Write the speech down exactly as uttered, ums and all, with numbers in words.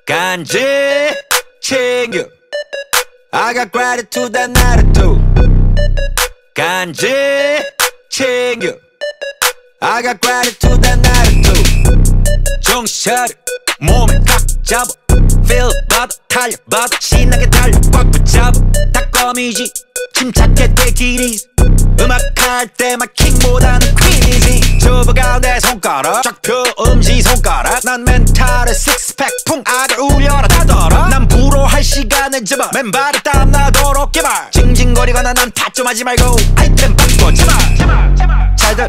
간지 챙겨 I got gratitude and attitude 간지 챙겨 I got gratitude and attitude 정신 차려 몸에 각 잡아 feel 받아 달려받아 신나게 달려 꽉 붙잡아 닭껌이지 침착해 take it easy 음악할 때만 킹보다는 퀸이지 접어가 내 손가락 쫙 펴 엄지손가락 난 멘탈에 식스팩 풍 악을 울려라 다더라 난 불어할 시간을 잡아 맨발에 땀나도록 개발 징징거리거나 난 타점하지 말고 아이템 바꿔 제발 잘들